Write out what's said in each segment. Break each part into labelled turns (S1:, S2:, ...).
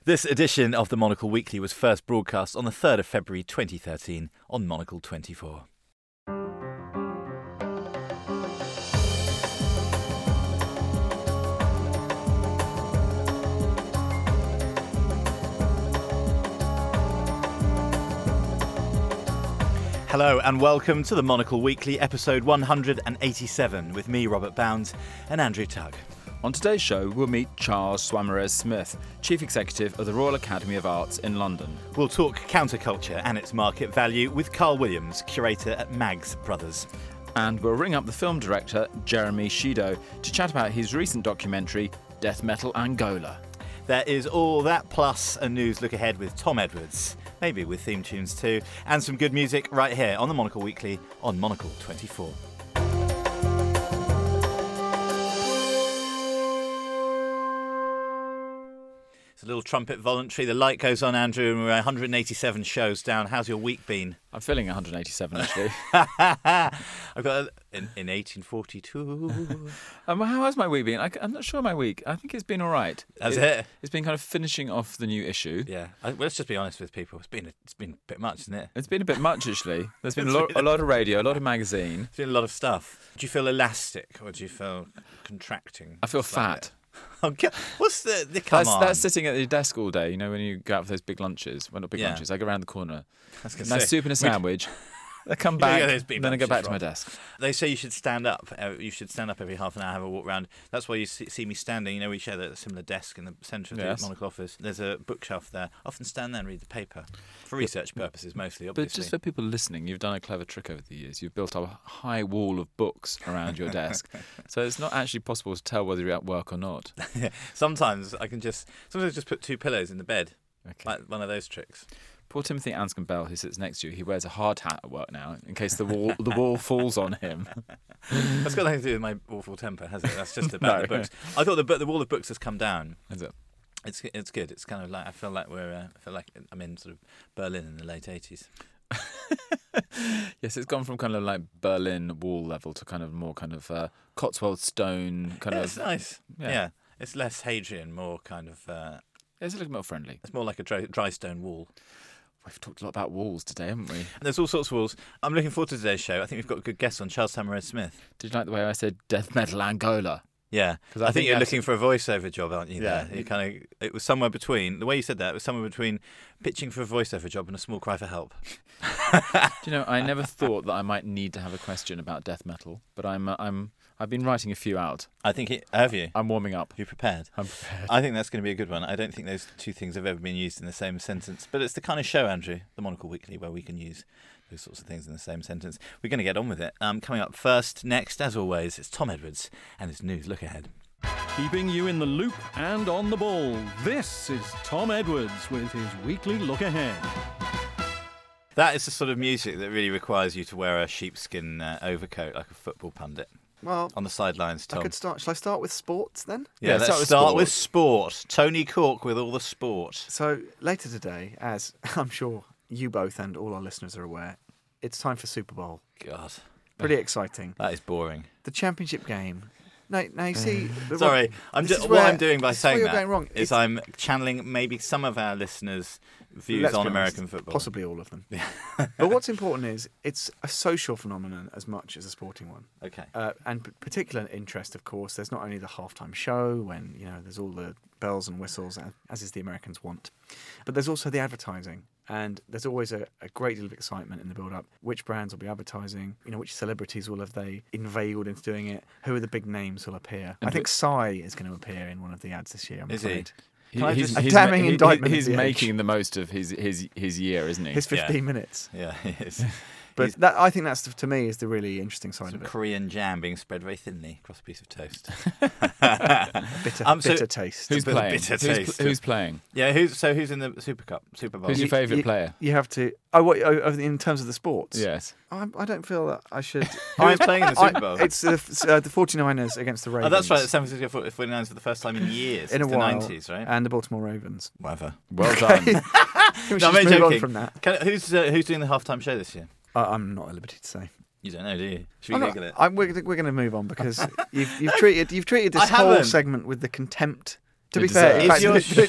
S1: This edition of the Monocle Weekly was first broadcast on the 3rd of February 2013 on Monocle 24. Hello and welcome to the Monocle Weekly, episode 187, with me, Robert Bounds, and Andrew Tugg.
S2: On today's show, we'll meet Charles Swammerdez-Smith, Chief Executive of the Royal Academy of Arts in London.
S1: We'll talk counterculture and its market value with Carl Williams, curator at Mags Brothers.
S2: And we'll ring up the film director, Jeremy Shido, to chat about his recent documentary, Death Metal Angola.
S1: There is all that plus a news look ahead with Tom Edwards, maybe with theme tunes too, and some good music right here on the Monocle Weekly on Monocle 24. It's a little trumpet voluntary. The light goes on, Andrew, and we're 187 shows down. How's your week been?
S2: I'm feeling 187, actually.
S1: I've got in 1842.
S2: How has my week been? I'm not sure my week. I think it's been all right.
S1: Has it?
S2: It's been kind of finishing off the new issue.
S1: Yeah. Let's just be honest with people. It's been a bit much, isn't it?
S2: It's been a bit much, actually. There's been a lot of radio, a lot of magazine.
S1: It's been a lot of stuff. Do you feel elastic or do you feel contracting?
S2: I feel fat.
S1: Okay. What's the come on?
S2: That's sitting at your desk all day, you know, when you go out for those big lunches. Well, not big lunches. I go around the corner. Nice soup and a sandwich. I come back, then I go back to my desk.
S1: They say you should stand up. You should stand up every half an hour, have a walk around. That's why you see me standing. You know, we share a similar desk in the centre of the Monocle office. There's a bookshelf there. I often stand there and read the paper. For research purposes, mostly, obviously.
S2: But just for people listening, you've done a clever trick over the years. You've built up a high wall of books around your desk. So it's not actually possible to tell whether you're at work or not.
S1: Sometimes I just put two pillows in the bed.
S2: Okay.
S1: Like one of those tricks.
S2: Poor Timothy Anscombe-Bell, who sits next to you, he wears a hard hat at work now in case the wall falls on him.
S1: That's got nothing to do with my awful temper, has it? That's just about the books. I thought the wall of books has come down.
S2: Is it?
S1: It's good. It's kind of like I feel like I'm in sort of Berlin in the late 80s.
S2: Yes, it's gone from kind of like Berlin wall level to kind of more kind of Cotswold stone kind of.
S1: It's nice. Yeah, it's less Hadrian, more kind of.
S2: It's a little more friendly.
S1: It's more like a dry stone wall.
S2: We've talked a lot about walls today, haven't we?
S1: There's all sorts of walls. I'm looking forward to today's show. I think we've got a good guest on, Charles Swammerdez-Smith.
S2: Did you like the way I said Death Metal Angola?
S1: Yeah, because I think you're looking for a voiceover job, aren't you?
S2: Yeah,
S1: it was somewhere between. The way you said that, it was somewhere between pitching for a voiceover job and a small cry for help.
S2: Do you know? I never thought that I might need to have a question about death metal, but I've been writing a few out.
S1: Have you?
S2: I'm warming up.
S1: You're prepared?
S2: I'm prepared.
S1: I think that's going to be a good one. I don't think those two things have ever been used in the same sentence, but it's the kind of show, Andrew, the Monocle Weekly, where we can use those sorts of things in the same sentence. We're going to get on with it. Coming up next, as always, it's Tom Edwards and his news look ahead.
S3: Keeping you in the loop and on the ball, this is Tom Edwards with his weekly look ahead.
S1: That is the sort of music that really requires you to wear a sheepskin overcoat like a football pundit.
S4: Well,
S1: on the sidelines, Tom.
S4: Shall I start with sports then?
S1: Yeah, let's start with sport. Tony Cork with all the sport.
S4: So later today, as I'm sure you both and all our listeners are aware, it's time for Super Bowl.
S1: God.
S4: Pretty exciting.
S1: That is boring.
S4: The championship game. Now you see...
S1: Sorry, I'm doing by saying that
S4: going wrong.
S1: Is I'm channeling maybe some of our listeners' views on American football.
S4: Possibly all of them. But what's important is it's a social phenomenon as much as a sporting one.
S1: Okay.
S4: And particular interest, of course, there's not only the halftime show when, there's all the bells and whistles, as is the Americans want, but there's also the advertising. And there's always a great deal of excitement in the build-up. Which brands will be advertising? Which celebrities will have they inveigled into doing it? Who are the big names who'll appear? I think Psy is going to appear in one of the ads this year, I'm afraid.
S2: He's
S4: a damning indictment.
S2: He's making the most of his year, isn't he?
S4: His 15 minutes.
S1: Yeah, he is.
S4: But I think that's, to me, is the really interesting side of it.
S1: Korean jam being spread very thinly across a piece of toast.
S4: bitter taste.
S2: Who's playing?
S1: Bitter taste.
S2: Who's playing?
S1: Yeah, who's in the Super Bowl?
S2: Who's your favourite player?
S4: You have to... in terms of the sports?
S2: Yes.
S4: I don't feel that I should...
S1: Who's playing in the Super Bowl?
S4: It's the 49ers against the Ravens.
S1: Oh, that's right. The San Francisco 49ers for the first time in years.
S4: In a while.
S1: The 90s, right?
S4: And the Baltimore Ravens.
S1: Whatever.
S2: Well done.
S4: We should move on from that.
S1: Who's doing the halftime show this year?
S4: I'm not at liberty to say.
S1: You don't know, do you? Should we Google it?
S4: We're going to move on because you've treated this whole segment with the contempt To be fair, in fact,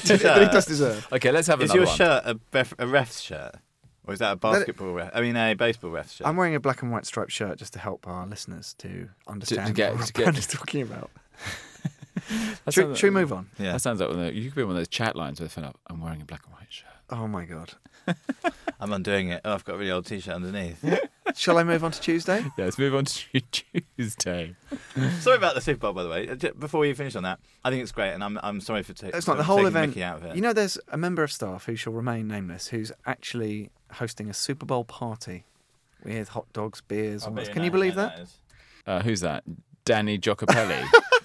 S4: it does deserve.
S2: Okay, let's have another one.
S1: Is your shirt a ref's shirt? Or is that a basketball ref? I mean, a baseball ref shirt?
S4: I'm wearing a black and white striped shirt just to help our listeners to understand what Brad is talking about. Should we move on?
S2: Yeah. That sounds like you could be one of those chat lines where they fill up, I'm wearing a black and white shirt.
S4: Oh, my God.
S1: I'm undoing it. Oh, I've got a really old T-shirt underneath.
S4: Shall I move on to Tuesday?
S2: Yeah, let's move on to Tuesday.
S1: Sorry about the Super Bowl, by the way. Before we finish on that, I think it's great, and I'm sorry for taking
S4: the whole event.
S1: Mickey out of it.
S4: You know, there's a member of staff who shall remain nameless who's actually hosting a Super Bowl party with hot dogs, beers. Can you believe that?
S2: Who's that? Danny Giacopelli.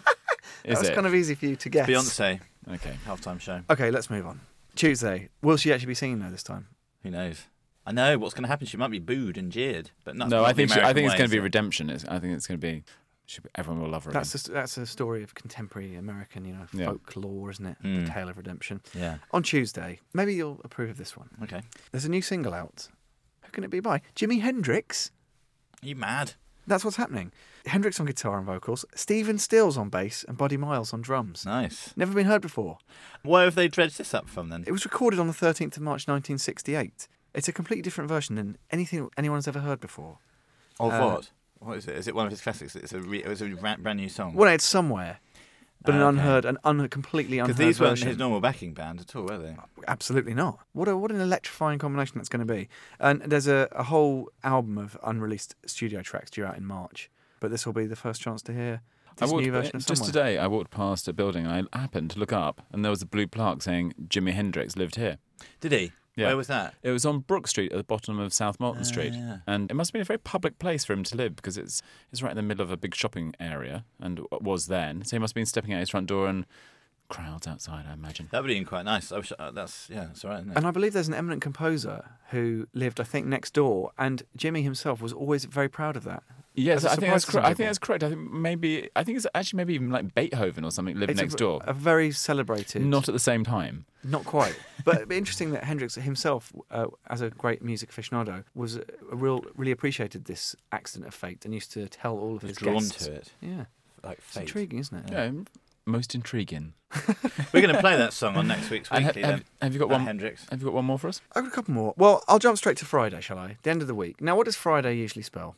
S4: That was kind of easy for you to guess.
S1: Beyonce.
S2: Okay.
S1: Halftime show.
S4: Okay, let's move on. Tuesday. Will she actually be singing though this time?
S1: Who knows? I know what's going to happen. She might be booed and jeered, but not.
S2: No, I think it's going to be redemption. I think it's going to be. Everyone will love her.
S4: That's a story of contemporary American, folklore, isn't it? The tale of redemption.
S1: Yeah.
S4: On Tuesday, maybe you'll approve of this one.
S1: Okay.
S4: There's a new single out. Who can it be by? Jimi Hendrix.
S1: Are you mad?
S4: That's what's happening. Hendrix on guitar and vocals, Stephen Stills on bass, and Buddy Miles on drums.
S1: Nice.
S4: Never been heard before.
S1: Where have they dredged this up from then?
S4: It was recorded on the 13th of March 1968. It's a completely different version than anything anyone's ever heard before.
S1: Of what? What is it? Is it one of his classics? It was a brand new song.
S4: Well, it's somewhere, but an completely unheard version. Because
S1: these weren't his normal backing band at all, were they?
S4: Absolutely not. What an electrifying combination that's going to be. And there's a whole album of unreleased studio tracks due out in March. But this will be the first chance to hear this new version of Somewhere.
S2: Just today, I walked past a building and I happened to look up, and there was a blue plaque saying Jimi Hendrix lived here.
S1: Did he?
S2: Yeah.
S1: Where was that?
S2: It was on Brook Street at the bottom of South Molton Street.
S1: Yeah.
S2: And it must have been a very public place for him to live because it's right in the middle of a big shopping area, and was then. So he must have been stepping out his front door and crowds outside, I imagine.
S1: That would have been quite nice. It's all right, isn't it?
S4: And I believe there's an eminent composer who lived, I think, next door, and Jimmy himself was always very proud of that.
S2: Yes, I think that's correct. I think it's actually maybe even like Beethoven or something lived next door.
S4: A very celebrated.
S2: Not at the same time.
S4: Not quite. But it'd be interesting that Hendrix himself, as a great music aficionado, was really appreciated this accident of fate and used to tell all of his guests.
S1: Drawn to it.
S4: Yeah.
S1: Like fate.
S4: It's intriguing, isn't it?
S2: Yeah, most intriguing.
S1: We're going to play that song on next week's Weekly.
S2: Have you got one?
S1: Hendrix.
S2: Have you got one more for us?
S4: I've got a couple more. Well, I'll jump straight to Friday, shall I? The end of the week. Now, what does Friday usually spell?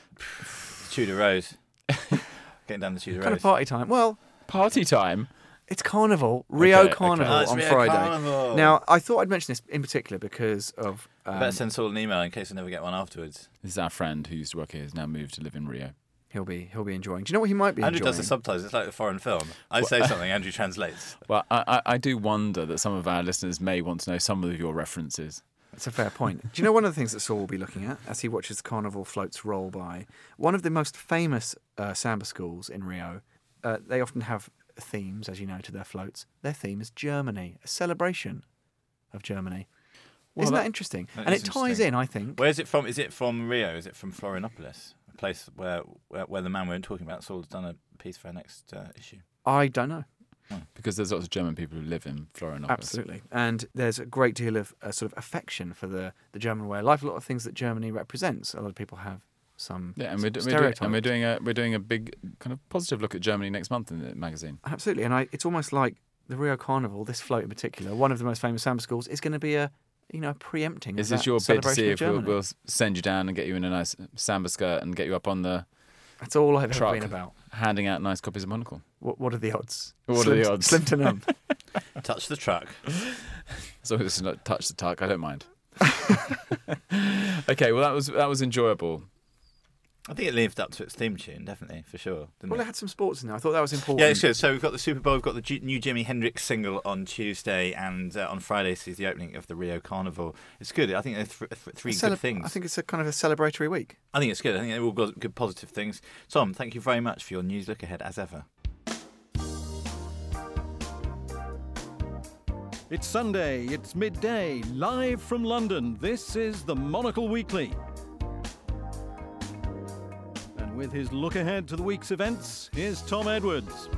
S1: Tudor Rose. Getting down the Tudor Rose.
S4: Kind of party time. Well,
S2: party time.
S4: It's Carnival, Rio Carnival on
S1: Rio
S4: Friday.
S1: Carnival.
S4: Now, I thought I'd mention this in particular because of.
S1: I better send Saul an email in case I never get one afterwards.
S2: This is our friend who used to work here. Has now moved to live in Rio.
S4: He'll be enjoying. Do you know what he might be
S1: Andrew
S4: enjoying?
S1: does the subtitles. It's like a foreign film. I say something, Andrew translates.
S2: Well, I do wonder that some of our listeners may want to know some of your references.
S4: That's a fair point. Do you know one of the things that Saul will be looking at as he watches the carnival floats roll by? One of the most famous samba schools in Rio, they often have themes, as you know, to their floats. Their theme is Germany, a celebration of Germany. Well, Isn't that interesting? And it ties in, I think.
S1: Where is it from? Is it from Rio? Is it from Florianopolis? A place where the man we're talking about, Saul, has done a piece for our next issue.
S4: I don't know.
S2: Because there's lots of German people who live in Florianopolis.
S4: Absolutely. And there's a great deal of sort of affection for the German way of life. A lot of things that Germany represents. A lot of people have some stereotypes.
S2: We're doing a big kind of positive look at Germany next month in the magazine.
S4: Absolutely. And it's almost like the Rio Carnival, this float in particular, one of the most famous samba schools, is going to be a preempting.
S2: Is this your bid to see if we'll send you down and get you in a nice samba skirt and get you up on the
S4: That's all I've ever
S2: truck,
S4: been about.
S2: handing out nice copies of Monocle?
S4: What are the odds?
S2: What are the odds?
S4: Slim to none.
S1: Touch the truck.
S2: So it's not touch the tuck. I don't mind. Okay, well that was enjoyable.
S1: I think it lived up to its theme tune, definitely, for sure.
S4: It had some sports in there. I thought that was important.
S1: Yeah, it's good. So we've got the Super Bowl, we've got the new Jimi Hendrix single on Tuesday, and on Friday sees the opening of the Rio Carnival. It's good. I think they're three good things.
S4: I think it's a kind of a celebratory week.
S1: I think it's good. I think they're all good positive things. Tom, thank you very much for your news look ahead, as ever.
S3: It's Sunday, it's midday, live from London. This is the Monocle Weekly. And with his look ahead to the week's events, here's Tom Edwards.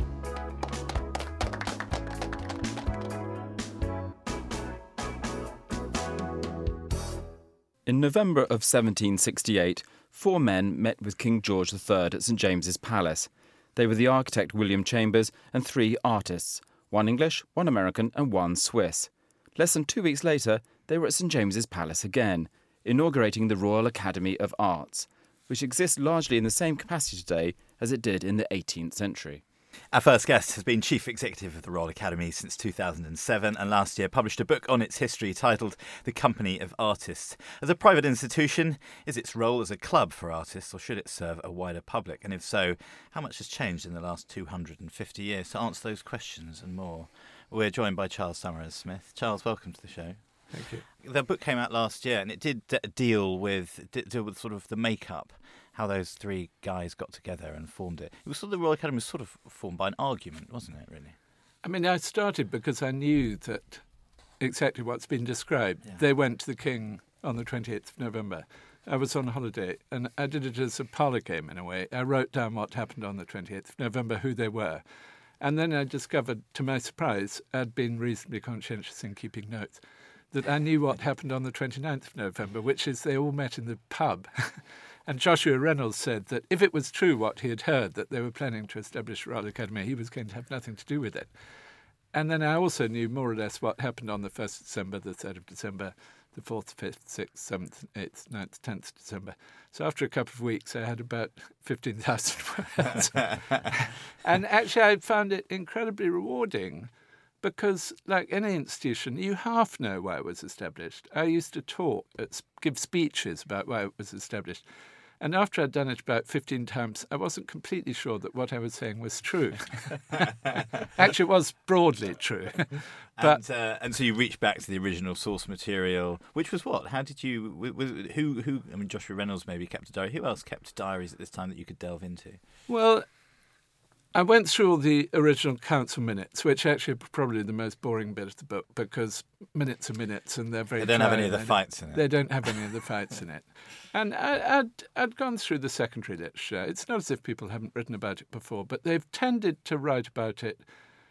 S2: In November of 1768, 4 men met with King George III at St James's Palace. They were the architect William Chambers and 3 artists, 1 English, 1 American and 1 Swiss. Less than 2 weeks later, they were at St James's Palace again, inaugurating the Royal Academy of Arts, which exists largely in the same capacity today as it did in the 18th century.
S1: Our first guest has been Chief Executive of the Royal Academy since 2007 and last year published a book on its history titled The Company of Artists. As a private institution, is its role as a club for artists or should it serve a wider public? And if so, how much has changed in the last 250 years? To answer those questions and more, we're joined by Charles Summers-Smith. Charles, welcome to the show.
S5: Thank you.
S1: The book came out last year and it did deal with sort of the makeup, how those three guys got together and formed it. It was sort of the Royal Academy was sort of formed by an argument, wasn't it, really?
S5: I mean, I started because I knew that exactly what's been described. Yeah. They went to the King on the 28th of November. I was on holiday and I did it as a parlour game in a way. I wrote down what happened on the 28th of November, who they were. And then I discovered, to my surprise, I'd been reasonably conscientious in keeping notes, that I knew what happened on the 29th of November, which is they all met in the pub. And Joshua Reynolds said that if it was true what he had heard, that they were planning to establish a Royal Academy, he was going to have nothing to do with it. And then I also knew more or less what happened on the 1st of December, the 3rd of December, the 4th, 5th, 6th, 7th, 8th, 9th, 10th December. So after a couple of weeks, I had about 15,000 words. And actually, I found it incredibly rewarding because, like any institution, you half know why it was established. I used to give speeches about why it was established. And after I'd done it about 15 times, I wasn't completely sure that what I was saying was true. Actually, it was broadly true.
S1: But and so you reached back to the original source material, which was what? How did you? Who? I mean, Joshua Reynolds maybe kept a diary. Who else kept diaries at this time that you could delve into?
S5: Well, I went through all the original council minutes, which actually are probably the most boring bit of the book because minutes are minutes and they're very.
S1: They don't have any of the fights in it.
S5: They don't have any of the fights in it. And I'd gone through the secondary literature. It's not as if people haven't written about it before, but they've tended to write about it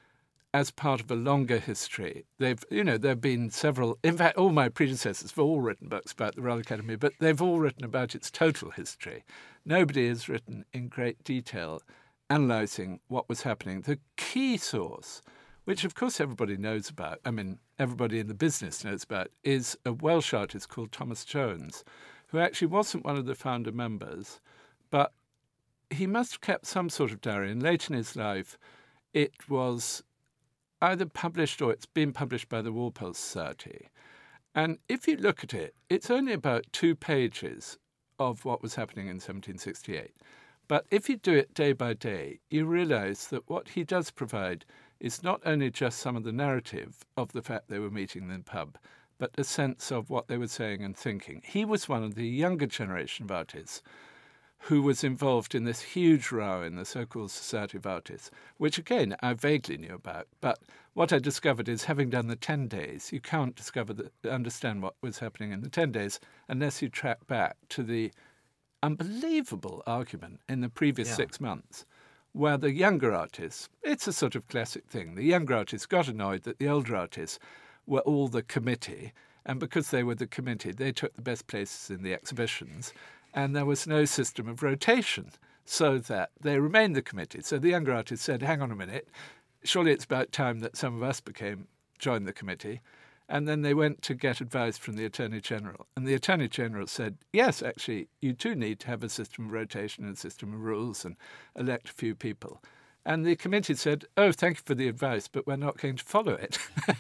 S5: as part of a longer history. There've been several. In fact, all my predecessors have all written books about the Royal Academy, but they've all written about its total history. Nobody has written in great detail analysing what was happening. The key source, which of course everybody knows about, I mean, everybody in the business knows about, is a Welsh artist called Thomas Jones, who actually wasn't one of the founder members, but he must have kept some sort of diary. And late in his life, it was either published or it's been published by the Walpole Society. And if you look at it, it's only about 2 pages of what was happening in 1768. But if you do it day by day, you realise that what he does provide is not only just some of the narrative of the fact they were meeting in the pub, but a sense of what they were saying and thinking. He was one of the younger generation of artists who was involved in this huge row in the so-called Society of Artists, which, again, I vaguely knew about. But what I discovered is, having done the 10 days, you can't understand what was happening in the 10 days unless you track back to the unbelievable argument in the previous 6 months where the younger artists, it's a sort of classic thing, the younger artists got annoyed that the older artists were all the committee, and because they were the committee, they took the best places in the exhibitions, and there was no system of rotation, so that they remained the committee. So the younger artists said, hang on a minute, surely it's about time that some of us joined the committee. And then they went to get advice from the Attorney General. And the Attorney General said, yes, actually, you do need to have a system of rotation and a system of rules and elect a few people. And the committee said, oh, thank you for the advice, but we're not going to follow it.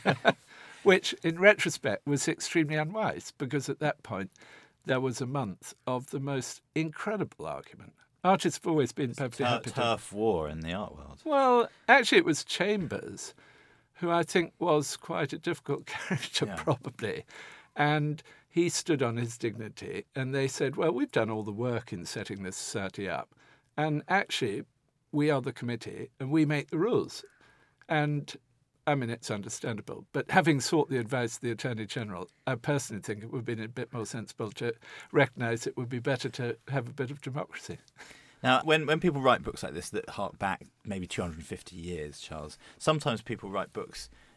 S5: Which, in retrospect, was extremely unwise, because at that point, there was a month of the most incredible argument. Artists have always been perfectly happy.
S1: Tough war in the art world.
S5: Well, actually, it was Chambers, who I think was quite a difficult character, probably. And he stood on his dignity, and they said, well, we've done all the work in setting this society up, and actually, we are the committee, and we make the rules. And, I mean, it's understandable. But having sought the advice of the Attorney General, I personally think it would have been a bit more sensible to recognise it would be better to have a bit of democracy.
S1: Now, when people write books like this that hark back maybe 250 years, Charles, sometimes people write books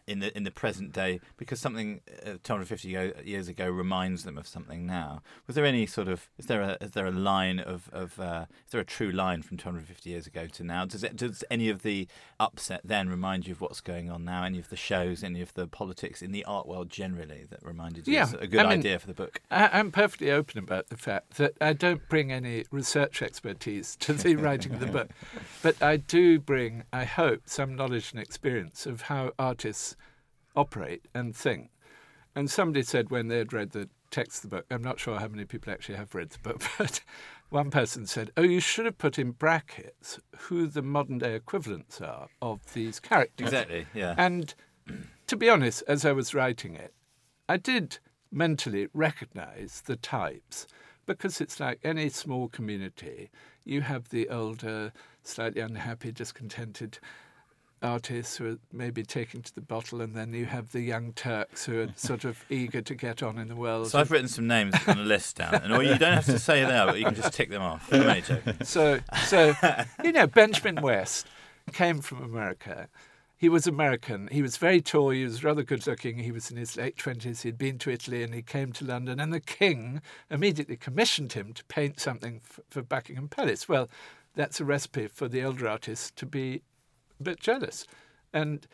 S1: in the present day because something 250 years ago reminds them of something now. Was there any sort of is there a line of is there a true line from 250 years ago to now? Does any of the upset then remind you of what's going on now? Any of the shows, any of the politics in the art world generally that reminded you? It's a good idea for the book.
S5: I'm perfectly open about the fact that I don't bring any research expertise to the writing of the book, but I do bring, I hope, some knowledge and experience of how artists operate and think. And somebody said when they had read the text of the book, I'm not sure how many people actually have read the book, but one person said, oh, you should have put in brackets who the modern-day equivalents are of these characters.
S1: Exactly, yeah.
S5: And to be honest, as I was writing it, I did mentally recognise the types, because it's like any small community. You have the older, slightly unhappy, discontented artists who are maybe taking to the bottle, and then you have the young Turks who are sort of eager to get on in the world.
S1: So I've written some names on a list down, and you don't have to say them, but you can just tick them off. I'm only joking.
S5: So Benjamin West came from America. He was American. He was very tall. He was rather good looking. He was in his late 20s. He'd been to Italy and he came to London, and the king immediately commissioned him to paint something for Buckingham Palace. Well, that's a recipe for the older artists to be a bit jealous. And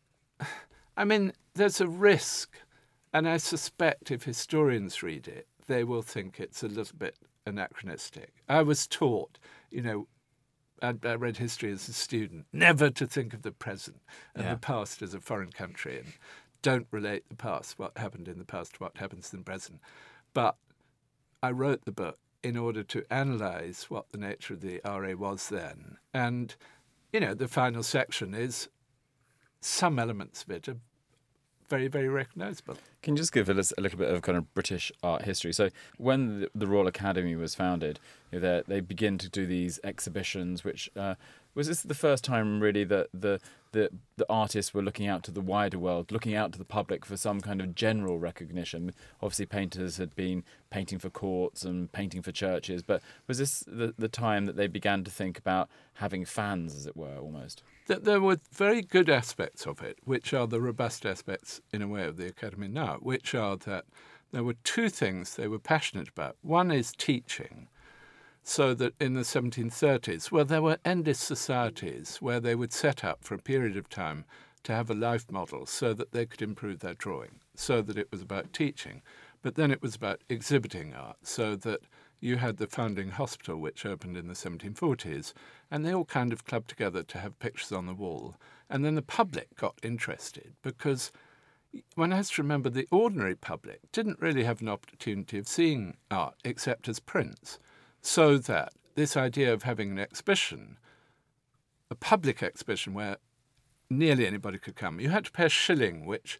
S5: I mean, there's a risk, and I suspect if historians read it, they will think it's a little bit anachronistic. I was taught, I read history as a student, never to think of the present and the past as a foreign country, and don't relate the past, what happened in the past, to what happens in the present. But I wrote the book in order to analyse what the nature of the RA was then. And, the final section is some elements of it are very, very recognisable.
S2: Can you just give us a little bit of kind of British art history? So when the Royal Academy was founded, they begin to do these exhibitions, which was this the first time really that the artists were looking out to the wider world, looking out to the public for some kind of general recognition. Obviously painters had been painting for courts and painting for churches, but was this the time that they began to think about having fans, as it were, almost?
S5: There were very good aspects of it, which are the robust aspects, in a way, of the Academy now, which are that there were two things they were passionate about. One is teaching, so that in the 1730s, there were endless societies where they would set up for a period of time to have a life model so that they could improve their drawing, so that it was about teaching. But then it was about exhibiting art, so that you had the Foundling Hospital, which opened in the 1740s, and they all kind of clubbed together to have pictures on the wall. And then the public got interested, because one has to remember the ordinary public didn't really have an opportunity of seeing art except as prints, so that this idea of having an exhibition, a public exhibition where nearly anybody could come, you had to pay a shilling, which,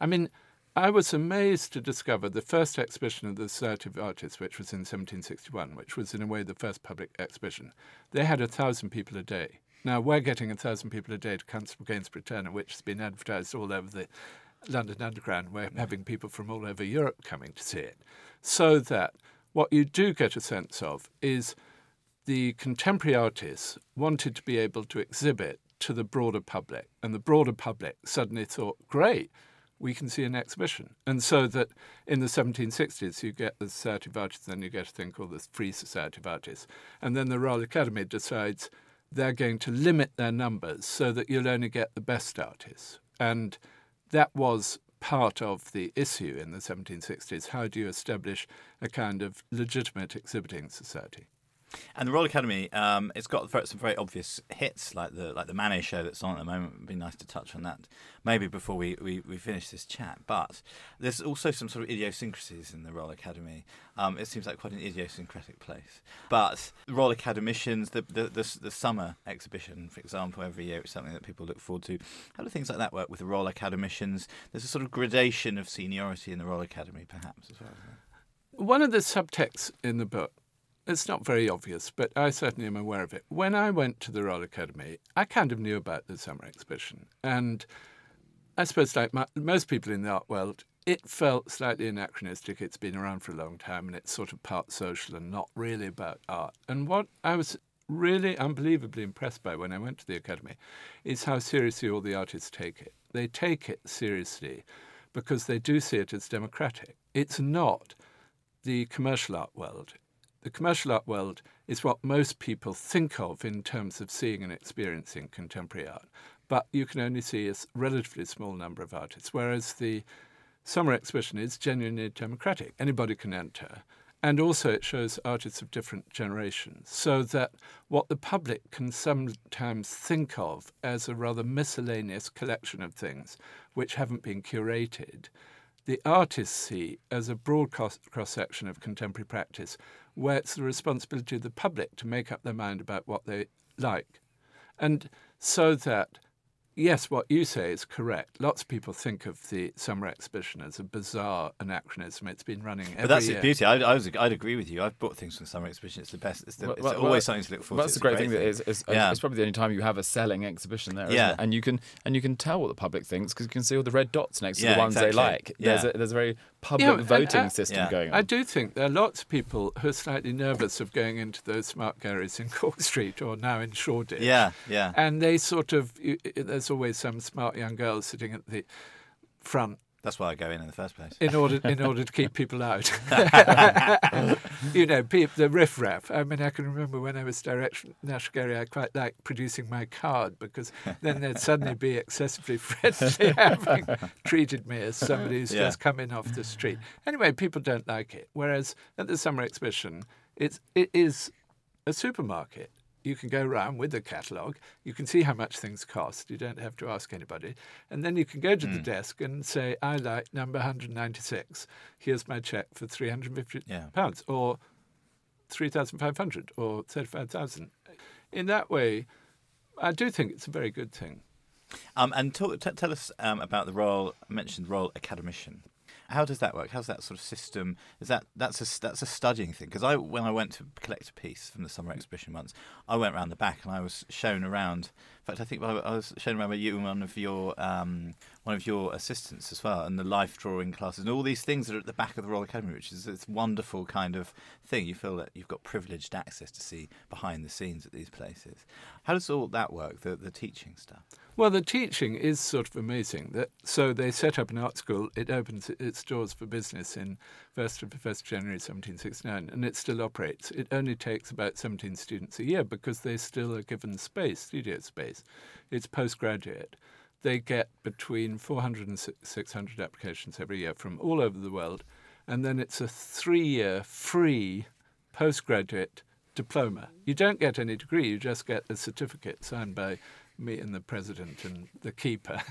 S5: I was amazed to discover the first exhibition of the Society of Artists, which was in 1761, which was in a way the first public exhibition. They had 1,000 people a day. Now, we're getting 1,000 people a day to Constable Gainsborough Turner, which has been advertised all over the London Underground. We're having people from all over Europe coming to see it. So that what you do get a sense of is the contemporary artists wanted to be able to exhibit to the broader public, and the broader public suddenly thought, great, we can see an exhibition. And so that in the 1760s, you get the Society of Artists, then you get a thing called the Free Society of Artists. And then the Royal Academy decides they're going to limit their numbers so that you'll only get the best artists. And that was part of the issue in the 1760s. How do you establish a kind of legitimate exhibiting society?
S1: And the Royal Academy, it's got some very obvious hits, like the Manet show that's on at the moment. It'd be nice to touch on that maybe before we finish this chat. But there's also some sort of idiosyncrasies in the Royal Academy. It seems like quite an idiosyncratic place. But the Royal Academicians, the summer exhibition, for example, every year, it's something that people look forward to. How do things like that work with the Royal Academicians? There's a sort of gradation of seniority in the Royal Academy, perhaps, as well.
S5: One of the subtexts in the book, it's not very obvious, but I certainly am aware of it. When I went to the Royal Academy, I kind of knew about the summer exhibition. And I suppose, like most people in the art world, it felt slightly anachronistic. It's been around for a long time, and it's sort of part social and not really about art. And what I was really unbelievably impressed by when I went to the Academy is how seriously all the artists take it. They take it seriously because they do see it as democratic. It's not the commercial art world. The commercial art world is what most people think of in terms of seeing and experiencing contemporary art. But you can only see a relatively small number of artists, whereas the summer exhibition is genuinely democratic. Anybody can enter. And also it shows artists of different generations, so that what the public can sometimes think of as a rather miscellaneous collection of things which haven't been curated, the artists see as a broad cross-section of contemporary practice, where it's the responsibility of the public to make up their mind about what they like. And so that, yes, what you say is correct. Lots of people think of the summer exhibition as a bizarre anachronism. It's been running every year.
S1: But that's the beauty. I'd agree with you. I've bought things from the summer exhibition. It's the best. It's always something to look forward to.
S2: That's the great thing. It's probably the only time you have a selling exhibition there, isn't it? And you can tell what the public thinks because you can see all the red dots next to the ones they like. There's a very public voting system going on.
S5: I do think there are lots of people who are slightly nervous of going into those smart galleries in Cork Street or now in Shoreditch.
S1: Yeah.
S5: And they sort of, there's always some smart young girl sitting at the front.
S1: That's why I go in the first place.
S5: In order to keep people out. You know, the riffraff. I mean, I can remember when I was director of National Gallery, I quite liked producing my card because then they'd suddenly be excessively friendly, having treated me as somebody who's just come in off the street. Anyway, people don't like it. Whereas at the summer exhibition, it is a supermarket. You can go around with the catalogue. You can see how much things cost. You don't have to ask anybody. And then you can go to the desk and say, I like number 196. Here's my cheque for £350 or 3,500 or 35,000. In that way, I do think it's a very good thing.
S1: And tell us about the Royal Academician. How does that work? How's that sort of system? That's a studying thing? Because when I went to collect a piece from the summer exhibition once, I went around the back and I was shown around. In fact, I think I was shown around by you and one of your assistants as well, and the life drawing classes and all these things that are at the back of the Royal Academy, which is this wonderful kind of thing. You feel that you've got privileged access to see behind the scenes at these places. How does all that work? The teaching stuff.
S5: Well, the teaching is sort of amazing. So they set up an art school. It opens its doors for business in 1st of January 1769, and it still operates. It only takes about 17 students a year because they still are given studio space. It's postgraduate. They get between 400 and 600 applications every year from all over the world, and then it's a 3-year free postgraduate diploma. You don't get any degree, you just get a certificate signed by me and the president and the keeper.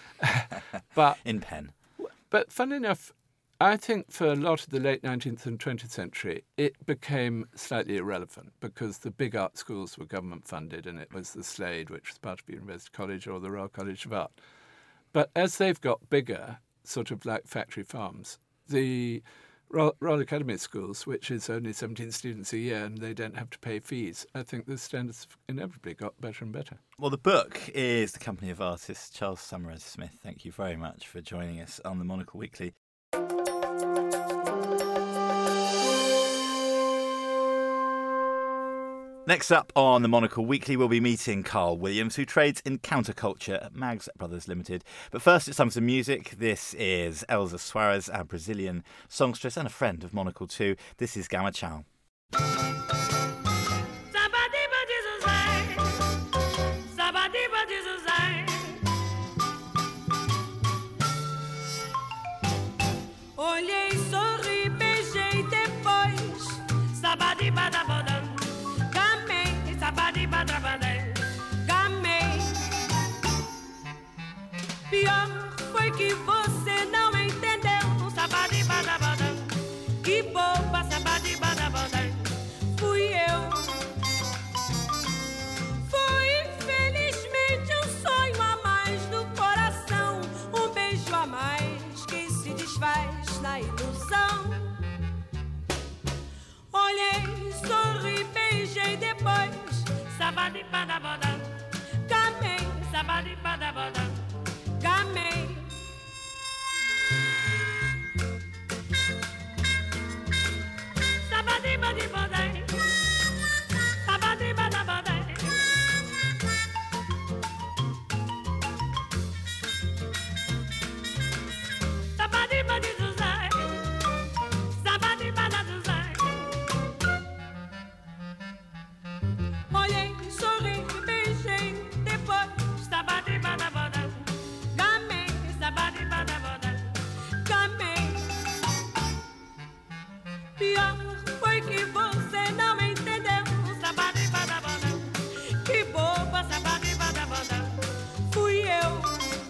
S5: But
S1: in pen.
S5: But funnily enough, I think for a lot of the late 19th and 20th century, it became slightly irrelevant because the big art schools were government funded and it was the Slade, which was part of University College, or the Royal College of Art. But as they've got bigger, sort of like factory farms, the Royal Academy schools, which is only 17 students a year and they don't have to pay fees, I think the standards inevitably got better and better.
S1: Well, the book is The Company of Artists, Charles Summerez Smith. Thank you very much for joining us on the Monocle Weekly. Next up on the Monocle Weekly, we'll be meeting Carl Williams, who trades in counterculture at Mags Brothers Limited. But first, it's time for some music. This is Elza Suarez, a Brazilian songstress and a friend of Monocle too. This is Gama Chao.
S6: Olhei, sorri, beijei depois. Sabadi badabadam. Gamei, sabadi badabadam. Gamei. Pior foi que você não entendeu. Sabadi badabadam. Que boba, sabadi badabadam. Fui eu. Foi infelizmente um sonho a mais no coração. Um beijo a mais que se desfaz na ilusão. Olhei, sorri, beijei depois. Sabadi badabadam. Gamei, sabadi badabadam. Gamei. Sabadi badabadam. Sabadi badabadam. Pior foi que você não entendeu. Sabade, badabada. Que boba, sabade, badabada. Fui eu.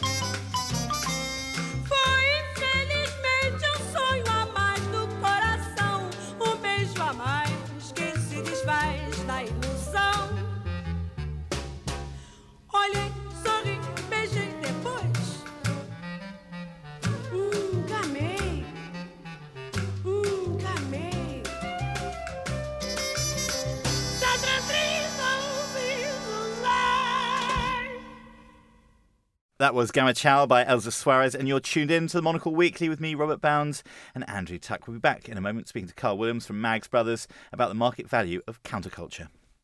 S6: Foi infelizmente um sonho a mais do coração. Um beijo a mais que se desfaz na ilusão. Olhei, sorri, beijei depois. Gamei. Gamei.
S1: That was Gamma Chow by Elsa Suarez, and you're tuned in to the Monocle Weekly with me, Robert Bounds, and Andrew Tuck. We'll be back in a moment speaking to Carl Williams from Mags Brothers about the market value of counterculture.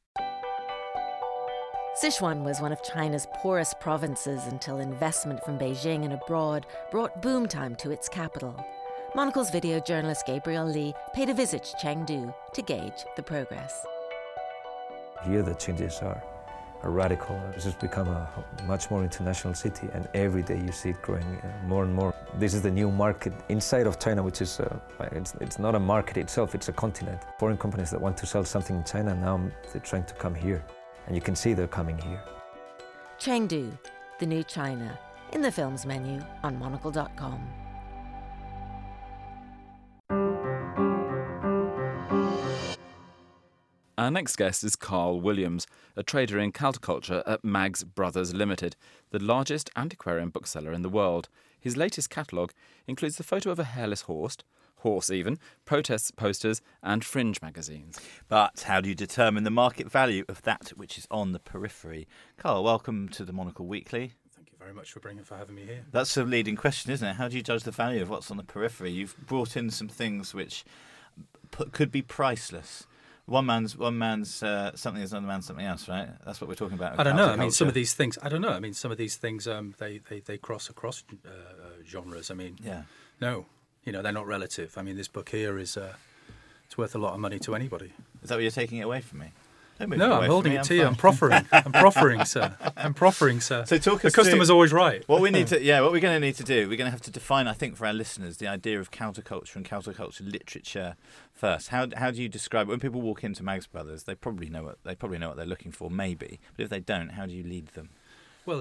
S7: Sichuan was one of China's poorest provinces until investment from Beijing and abroad brought boom time to its capital. Monocle's video journalist Gabriel Li paid a visit to Chengdu to gauge the progress.
S8: Here the changes are radical. It's just become a much more international city, and every day you see it growing more and more. This is the new market inside of China, which is it's not a market itself, it's a continent. Foreign companies that want to sell something in China, now they're trying to come here, and you can see they're coming here.
S7: Chengdu, the new China, in the films menu on monocle.com.
S2: Our next guest is Carl Williams, a trader in counterculture at Mags Brothers Limited, the largest antiquarian bookseller in the world. His latest catalogue includes the photo of a hairless horse even, protest posters and fringe magazines.
S1: But how do you determine the market value of that which is on the periphery? Carl, welcome to the Monocle Weekly.
S9: Thank you very much for having me here.
S1: That's a leading question, isn't it? How do you judge the value of what's on the periphery? You've brought in some things which could be priceless. One man's something is another man's something else, right? That's what we're talking about.
S9: I don't know. I mean, some of these things. I don't know. I mean, some of these things. They cross across genres. I mean,
S1: yeah.
S9: No, they're not relative. I mean, this book here is it's worth a lot of money to anybody.
S1: Is that what you're taking it away from me?
S9: No, I'm holding it to you. I'm proffering. I'm proffering, sir.
S1: So talk us
S9: the customer's always right.
S1: What we need to, what we're going to need to do, we're going to have to define, I think, for our listeners, the idea of counterculture and counterculture literature first. How do you describe it? When people walk into Mags Brothers, they probably know what they're looking for, maybe. But if they don't, how do you lead them?
S9: Well,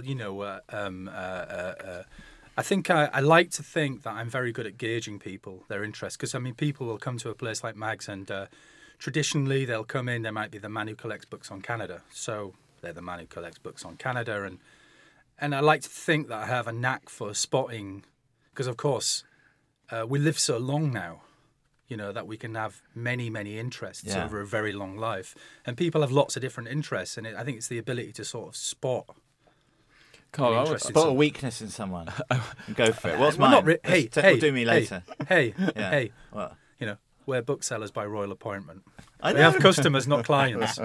S9: I think I like to think that I'm very good at gauging people, their interest, because I mean, people will come to a place like Mags and. Traditionally, they'll come in, there might be the man who collects books on Canada. So they're the man who collects books on Canada. And I like to think that I have a knack for spotting, because, of course, we live so long now, that we can have many, many interests over a very long life. And people have lots of different interests. And I think it's the ability to sort of spot.
S1: Carl, I would spot a weakness in someone and go for it. What's mine?
S9: Hey,
S1: do me later.
S9: Hey.
S1: What?
S9: We're booksellers by royal appointment.
S1: We
S9: have customers, not clients.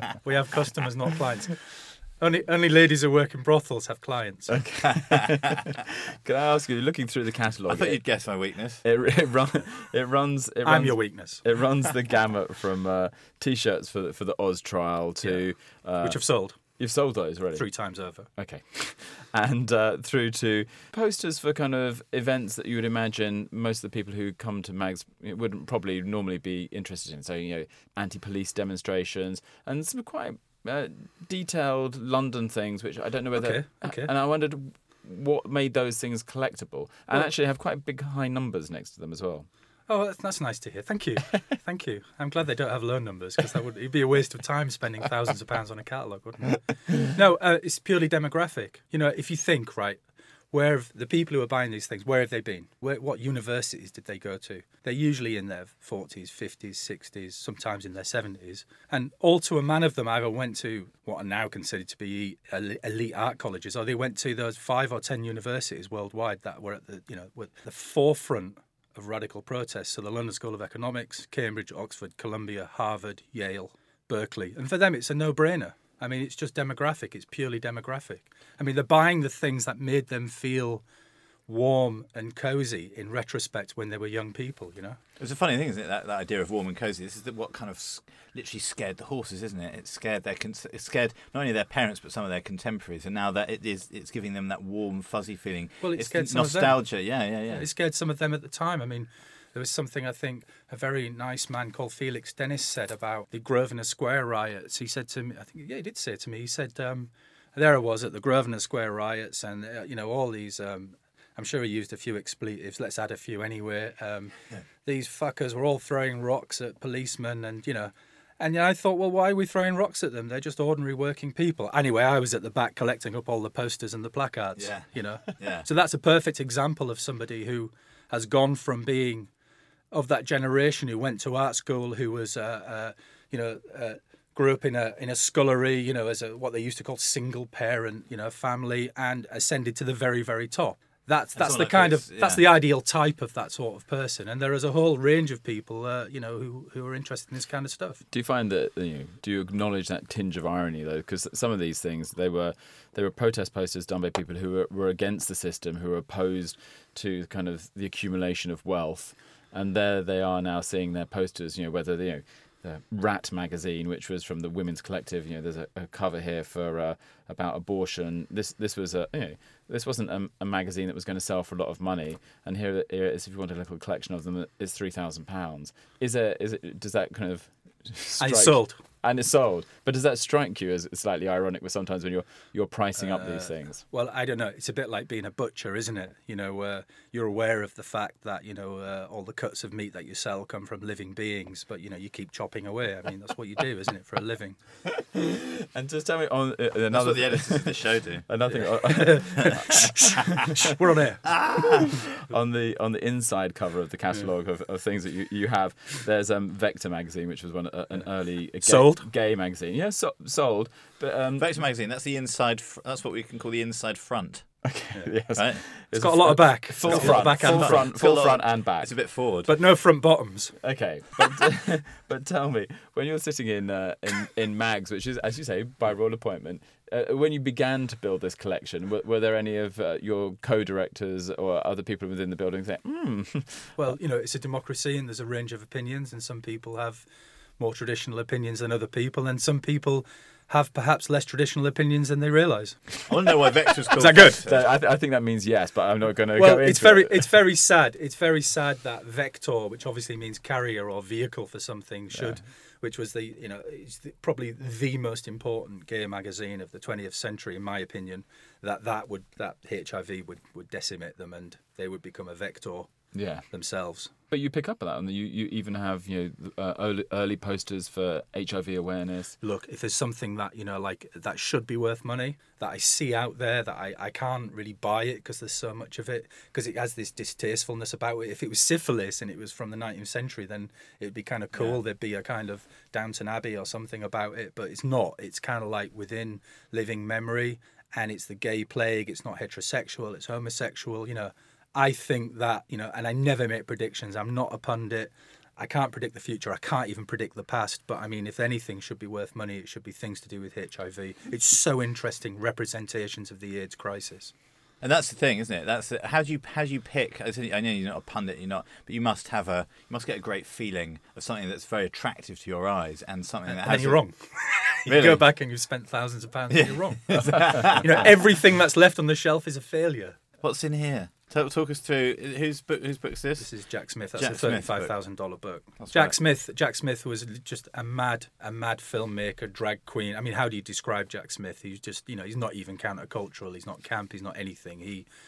S9: Only ladies who work in brothels have clients.
S2: Okay. Can I ask you, looking through the catalogue?
S1: I thought you'd guess my weakness.
S2: It runs.
S9: I'm your weakness.
S2: It runs the gamut from T-shirts for the Oz trial to
S9: which I've sold.
S2: You've sold those already?
S9: 3 times over.
S2: Okay. And through to posters for kind of events that you would imagine most of the people who come to Mags wouldn't probably normally be interested in. So, anti-police demonstrations and some quite detailed London things, which I don't know whether...
S9: Okay.
S2: And I wondered what made those things collectible. And actually have quite big high numbers next to them as well.
S9: Oh, that's nice to hear. Thank you. Thank you. I'm glad they don't have loan numbers, because it'd be a waste of time spending thousands of pounds on a catalogue, wouldn't it? No, it's purely demographic. If you think, right, where have the people who are buying these things, where have they been? What universities did they go to? They're usually in their 40s, 50s, 60s, sometimes in their 70s. And all to a man of them either went to what are now considered to be elite art colleges, or they went to those 5 or 10 universities worldwide that were at the forefront of radical protests. So the London School of Economics, Cambridge, Oxford, Columbia, Harvard, Yale, Berkeley. And for them, it's a no-brainer. I mean, it's just demographic. It's purely demographic. I mean, they're buying the things that made them feel warm and cosy in retrospect when they were young people,
S1: It's a funny thing, isn't it, that idea of warm and cosy? This is what kind of literally scared the horses, isn't it? It scared not only their parents but some of their contemporaries, and now that it's giving them that warm, fuzzy feeling.
S9: Well, it scared some
S1: nostalgia.
S9: of them.
S1: Yeah.
S9: It scared some of them at the time. I mean, There was something I think a very nice man called Felix Dennis said about the Grosvenor Square riots. He said to me, I think, yeah, he did say it to me. He said, there I was at the Grosvenor Square riots, and all these. I'm sure he used a few expletives. Let's add a few anyway. These fuckers were all throwing rocks at policemen, and I thought, well, why are we throwing rocks at them? They're just ordinary working people. Anyway, I was at the back collecting up all the posters and the placards.
S1: Yeah.
S9: So that's a perfect example of somebody who has gone from being of that generation who went to art school, who was, grew up in a scullery, as what they used to call single parent, family, and ascended to the very, very top. That's the kind of that's the ideal type of that sort of person, and there is a whole range of people, who are interested in this kind of stuff.
S2: Do you find that do you acknowledge that tinge of irony though? Because some of these things they were protest posters done by people who were against the system, who were opposed to kind of the accumulation of wealth, and there they are now seeing their posters. Whether the Rat magazine, which was from the Women's Collective. There's a cover here for about abortion. This was this wasn't a magazine that was going to sell for a lot of money. And here it is. If you want a little collection of them, it's £3,000. Does that kind of strike? And it's sold. But does that strike you as slightly ironic with sometimes when you're pricing up these things?
S9: Well, I don't know. It's a bit like being a butcher, isn't it? You're aware of the fact that, all the cuts of meat that you sell come from living beings, but, you keep chopping away. I mean, that's what you do, isn't it, for a living?
S2: And just tell me on another...
S1: That's what the editors of the show do.
S2: Another thing...
S9: We're on air.
S2: on the inside cover of the catalogue of things that you have, there's Vector magazine, which was an early... Gay magazine. Yeah, sold. But
S1: Vector magazine, that's the inside. That's what we can call the inside front.
S2: Okay. Yes.
S1: Right?
S9: It's got a lot of back.
S2: Full front and back.
S1: It's a bit forward.
S9: But no front bottoms.
S2: Okay. But tell me, when you're sitting in mags, which is, as you say, by royal appointment, when you began to build this collection, were there any of your co-directors or other people within the building saying,
S9: Well, it's a democracy and there's a range of opinions, and some people have more traditional opinions than other people, and some people have perhaps less traditional opinions than they realise.
S1: I want to know why Vector's called.
S9: Is that good?
S2: So I think that means yes, but I'm not going to
S9: go
S2: into
S9: it. It's very sad. It's very sad that Vector, which obviously means carrier or vehicle for something, which was probably the most important gay magazine of the 20th century, in my opinion, that HIV would decimate them and they would become a vector themselves.
S2: But you pick up on that, and you even have early posters for HIV awareness.
S9: Look, if there's something that that should be worth money, that I see out there that I can't really buy it because there's so much of it, because it has this distastefulness about it. If it was syphilis and it was from the 19th century, then it'd be kind of cool. Yeah. There'd be a kind of Downton Abbey or something about it, but it's not. It's kind of like within living memory, and it's the gay plague. It's not heterosexual. It's homosexual. I think that, and I never make predictions. I'm not a pundit. I can't predict the future. I can't even predict the past. But I mean, if anything should be worth money, it should be things to do with HIV. It's so interesting, representations of the AIDS crisis.
S1: And that's the thing, isn't it? That's how do you pick? I know you're not a pundit, but you must get a great feeling of something that's very attractive to your eyes and something that has.
S9: And you're wrong. You
S1: Really?
S9: go back and you've spent thousands of pounds and you're wrong. Everything that's left on the shelf is a failure.
S1: What's in here? Talk us through whose book's this?
S9: This is Jack Smith. That's
S1: Jack
S9: a
S1: Smith
S9: $35,000 book.
S1: That's
S9: Jack
S1: right.
S9: Jack Smith was just a mad filmmaker, drag queen. I mean, how do you describe Jack Smith? He's just, he's not even countercultural. He's not camp. He's not anything.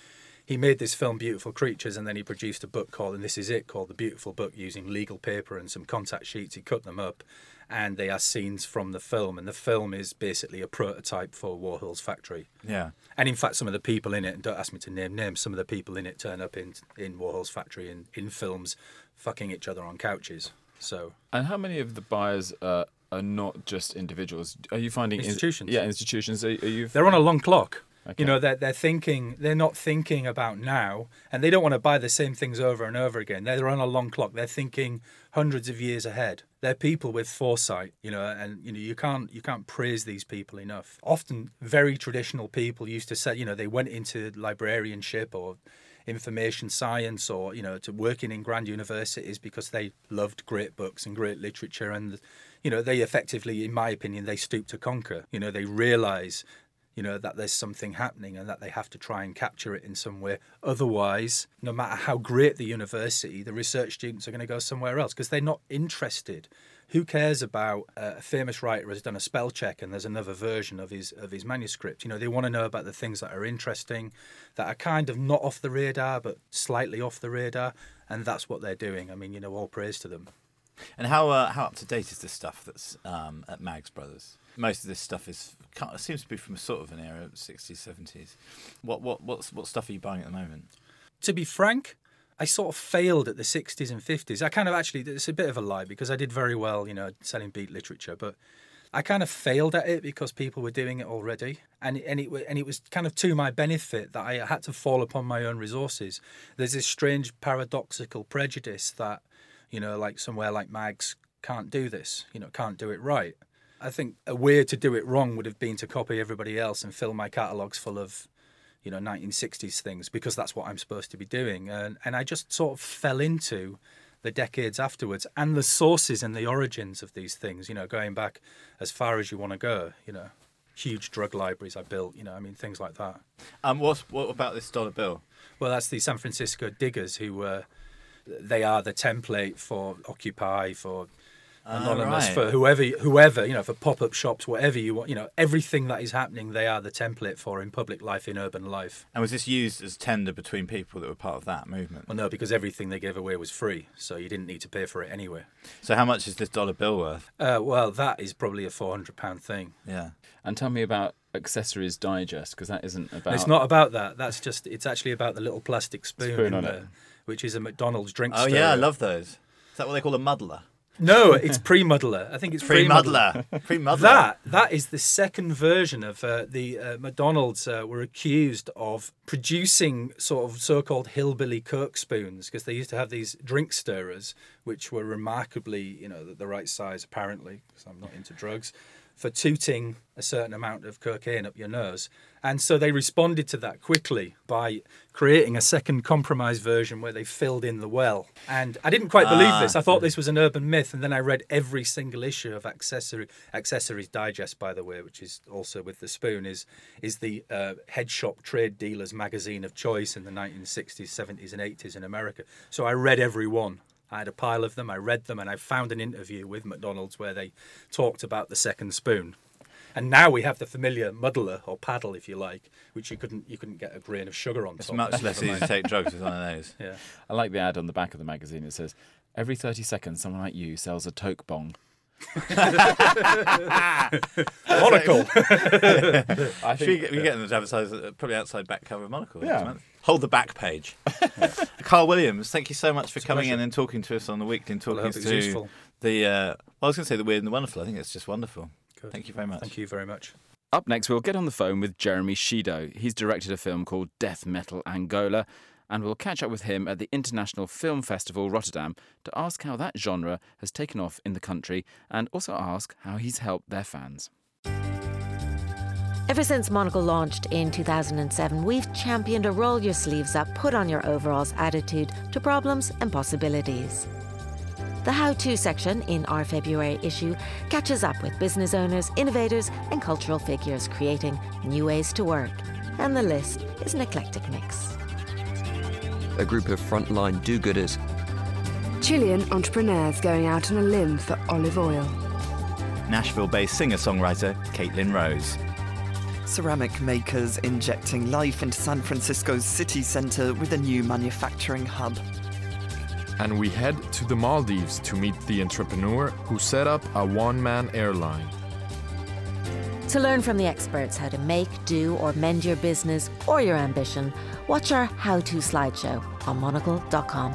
S9: He made this film, Beautiful Creatures, and then he produced a book called The Beautiful Book, using legal paper and some contact sheets. He cut them up, and they are scenes from the film, and the film is basically a prototype for Warhol's factory.
S1: Yeah.
S9: And in fact, some of the people in it, and don't ask me to name names, some of the people in it turn up in Warhol's factory in films, fucking each other on couches. So.
S2: And how many of the buyers are not just individuals? Are you finding
S9: institutions?
S2: Institutions. Are you?
S9: They're on a long clock.
S2: Okay.
S9: They're not thinking about now, and they don't want to buy the same things over and over again. They're on a long clock. They're thinking hundreds of years ahead. They're people with foresight, and you can't praise these people enough. Often very traditional people used to say, they went into librarianship or information science or, to working in grand universities because they loved great books and great literature, and, they effectively, in my opinion, they stoop to conquer. They realise you know, that there's something happening and that they have to try and capture it in some way. Otherwise, no matter how great the university, the research students are going to go somewhere else because they're not interested. Who cares about a famous writer has done a spell check and there's another version of his manuscript? You know, they want to know about the things that are interesting, that are kind of not off the radar, but slightly off the radar, and that's what they're doing. I mean, you know, all praise to them.
S1: And how up to date is this stuff that's at Mags Brothers? Most of this stuff seems to be from sort of an era of 60s, 70s. What stuff are you buying at the moment?
S9: To be frank, I sort of failed at the 60s and 50s. I kind of actually, it's a bit of a lie because I did very well, you know, selling beat literature, but I kind of failed at it because people were doing it already. And it was kind of to my benefit that I had to fall upon my own resources. There's this strange paradoxical prejudice that, you know, like somewhere like Mags can't do this, you know, can't do it right. I think a way to do it wrong would have been to copy everybody else and fill my catalogues full of, you know, 1960s things because that's what I'm supposed to be doing. And I just sort of fell into the decades afterwards and the sources and the origins of these things, you know, going back as far as you want to go, you know, huge drug libraries I built, you know, I mean, things like that.
S1: What about this dollar bill?
S9: Well, that's the San Francisco Diggers who they are the template for Occupy, for Anonymous,
S1: right.
S9: for whoever, you know, for pop-up shops, whatever you want, you know, everything that is happening, they are the template for in public life, in urban life.
S1: And was this used as tender between people that were part of that movement?
S9: Well, no, because everything they gave away was free, so you didn't need to pay for it anyway.
S1: So how much is this dollar bill worth?
S9: Well, that is probably a £400 thing.
S1: Yeah.
S2: And tell me about Accessories Digest, because that isn't about...
S9: It's not about that. It's actually about the little plastic spoon
S2: on
S9: there,
S2: it,
S9: which is a McDonald's drink
S1: Oh,
S9: stirrer.
S1: yeah, I love those. Is that what they call a muddler?
S9: No, it's pre-muddler. I think it's
S1: Pre-muddler. Pre-muddler.
S9: That is the second version of the McDonald's were accused of producing sort of so-called hillbilly Coke spoons because they used to have these drink stirrers which were remarkably, you know, the right size apparently, because I'm not into drugs, for tooting a certain amount of cocaine up your nose. And so they responded to that quickly by creating a second compromise version where they filled in the well. And I didn't quite believe this. I thought this was an urban myth. And then I read every single issue of Accessories Digest, by the way, which is also with the spoon, is the head shop trade dealers magazine of choice in the 1960s, 70s and 80s in America. So I read every one. I had a pile of them, I read them, and I found an interview with McDonald's where they talked about the second spoon. And now we have the familiar muddler, or paddle if you like, which you couldn't get a grain of sugar on top.
S1: It's much less easy to take drugs with one of those.
S9: Yeah.
S2: I like the ad on the back of the magazine. It says, every 30 seconds, someone like you sells a toke bong.
S9: Monocle.
S2: I think
S1: we get them to advertise probably outside back cover of Monocle.
S2: Yeah.
S1: Hold the back page. Carl Williams, thank you so much for coming
S9: pleasure.
S1: in and talking to us on the weekly and talking
S9: I hope
S1: us
S9: it's
S1: through
S9: useful.
S1: the. I was going to say the weird and the wonderful. I think it's just wonderful.
S9: Good.
S1: Thank you very much.
S9: Thank you very much.
S2: Up next, we'll get on the phone with Jeremy Shido. He's directed a film called Death Metal Angola, and we'll catch up with him at the International Film Festival Rotterdam to ask how that genre has taken off in the country and also ask how he's helped their fans.
S7: Ever since Monocle launched in 2007, we've championed a roll your sleeves up, put on your overalls attitude to problems and possibilities. The how-to section in our February issue catches up with business owners, innovators and cultural figures creating new ways to work. And the list is an eclectic mix.
S10: A group of frontline do-gooders.
S11: Chilean entrepreneurs going out on a limb for olive oil.
S1: Nashville-based singer-songwriter Caitlin Rose.
S12: Ceramic makers injecting life into San Francisco's city centre with a new manufacturing hub.
S13: And we head to the Maldives to meet the entrepreneur who set up a one-man airline.
S7: To learn from the experts how to make, do or mend your business or your ambition, watch our how-to slideshow on monocle.com.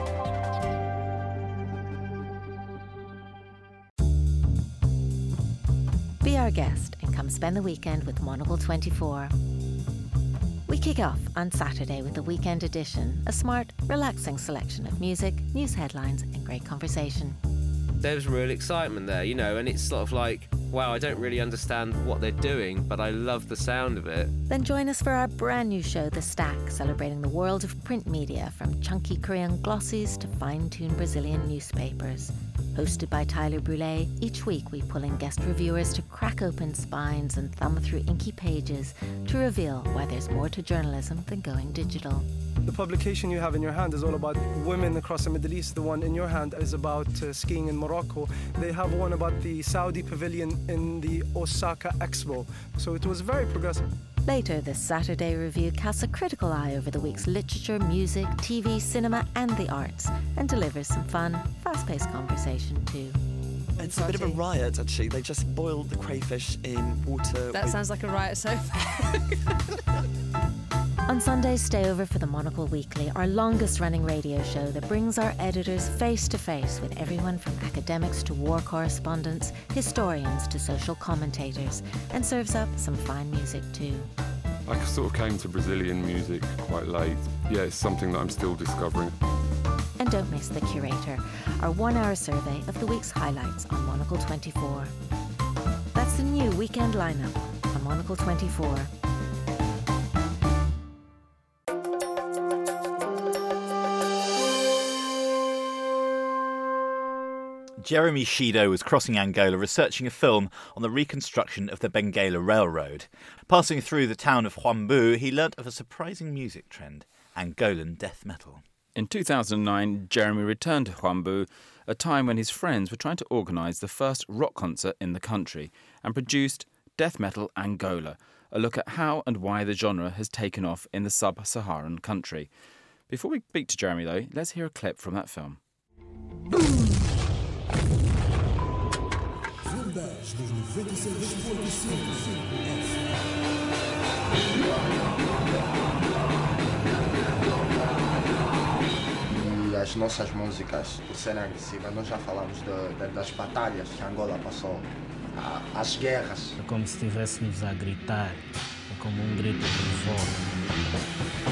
S7: Be our guest and come spend the weekend with Monocle 24. We kick off on Saturday with the Weekend Edition, a smart, relaxing selection of music, news headlines and great conversation.
S14: There's real excitement there, you know, and it's sort of like, wow, I don't really understand what they're doing, but I love the sound of it.
S7: Then join us for our brand new show, The Stack, celebrating the world of print media, from chunky Korean glossies to fine-tuned Brazilian newspapers. Hosted by Tyler Brûlé, each week we pull in guest reviewers to crack open spines and thumb through inky pages to reveal why there's more to journalism than going digital.
S15: The publication you have in your hand is all about women across the Middle East. The one in your hand is about skiing in Morocco. They have one about the Saudi pavilion in the Osaka Expo. So it was very progressive.
S7: Later this Saturday review casts a critical eye over the week's literature, music, TV, cinema and the arts, and delivers some fun, fast-paced conversation too.
S12: It's a bit of a riot, actually. They just boiled the crayfish in water.
S16: That sounds like a riot so far.
S7: On Sundays, stay over for the Monocle Weekly, our longest-running radio show that brings our editors face-to-face with everyone from academics to war correspondents, historians to social commentators, and serves up some fine music too.
S17: I sort of came to Brazilian music quite late. Yeah, it's something that I'm still discovering.
S7: And don't miss The Curator, our one-hour survey of the week's highlights on Monocle 24. That's the new weekend lineup on Monocle 24.
S1: Jeremy Shido was crossing Angola researching a film on the reconstruction of the Benguela Railroad. Passing through the town of Huambu, he learnt of a surprising music trend, Angolan death metal.
S2: In 2009, Jeremy returned to Huambu, a time when his friends were trying to organise the first rock concert in the country, and produced Death Metal Angola, a look at how and why the genre has taken off in the sub-Saharan country. Before we speak to Jeremy, though, let's hear a clip from that film.
S18: E as nossas músicas, por serem agressivas, nós já falamos das batalhas que Angola passou, as guerras.
S19: É como se estivéssemos a gritar, é como grito de revolta.